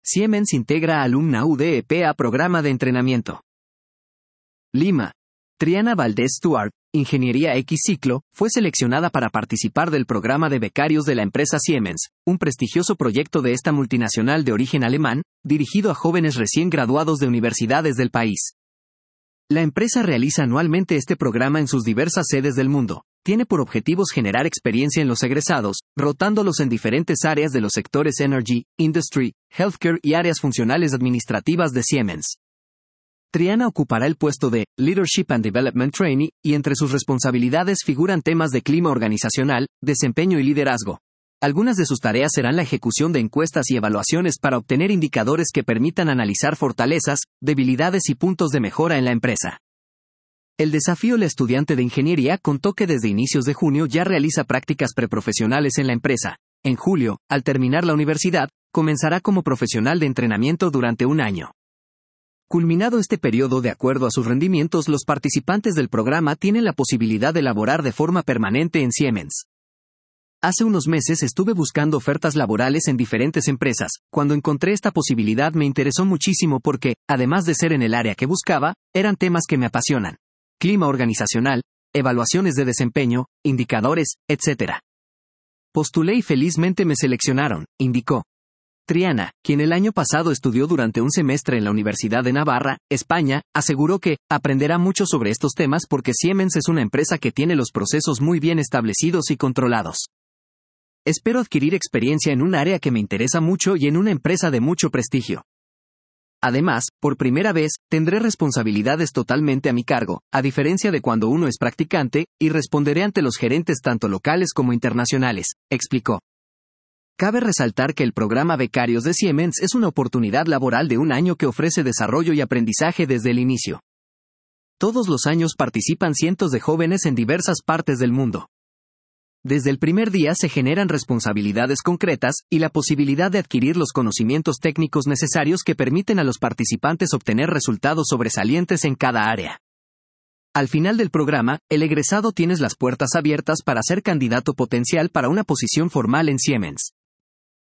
Siemens integra alumna UDEP a programa de entrenamiento. Lima. Triana Valdés Stuart, Ingeniería X Ciclo, fue seleccionada para participar del programa de becarios de la empresa Siemens, un prestigioso proyecto de esta multinacional de origen alemán, dirigido a jóvenes recién graduados de universidades del país. La empresa realiza anualmente este programa en sus diversas sedes del mundo. Tiene por objetivos generar experiencia en los egresados, rotándolos en diferentes áreas de los sectores Energy, Industry, Healthcare y áreas funcionales administrativas de Siemens. Triana ocupará el puesto de Leadership and Development Trainee, y entre sus responsabilidades figuran temas de clima organizacional, desempeño y liderazgo. Algunas de sus tareas serán la ejecución de encuestas y evaluaciones para obtener indicadores que permitan analizar fortalezas, debilidades y puntos de mejora en la empresa. El desafío. La estudiante de ingeniería contó que desde inicios de junio ya realiza prácticas preprofesionales en la empresa. En julio, al terminar la universidad, comenzará como profesional de entrenamiento durante un año. Culminado este periodo, de acuerdo a sus rendimientos, los participantes del programa tienen la posibilidad de laborar de forma permanente en Siemens. Hace unos meses estuve buscando ofertas laborales en diferentes empresas. Cuando encontré esta posibilidad me interesó muchísimo porque, además de ser en el área que buscaba, eran temas que me apasionan. Clima organizacional, evaluaciones de desempeño, indicadores, etc. Postulé y felizmente me seleccionaron, indicó. Triana, quien el año pasado estudió durante un semestre en la Universidad de Navarra, España, aseguró que aprenderá mucho sobre estos temas porque Siemens es una empresa que tiene los procesos muy bien establecidos y controlados. Espero adquirir experiencia en un área que me interesa mucho y en una empresa de mucho prestigio. Además, por primera vez, tendré responsabilidades totalmente a mi cargo, a diferencia de cuando uno es practicante, y responderé ante los gerentes tanto locales como internacionales, explicó. Cabe resaltar que el programa Becarios de Siemens es una oportunidad laboral de un año que ofrece desarrollo y aprendizaje desde el inicio. Todos los años participan cientos de jóvenes en diversas partes del mundo. Desde el primer día se generan responsabilidades concretas y la posibilidad de adquirir los conocimientos técnicos necesarios que permiten a los participantes obtener resultados sobresalientes en cada área. Al final del programa, el egresado tiene las puertas abiertas para ser candidato potencial para una posición formal en Siemens.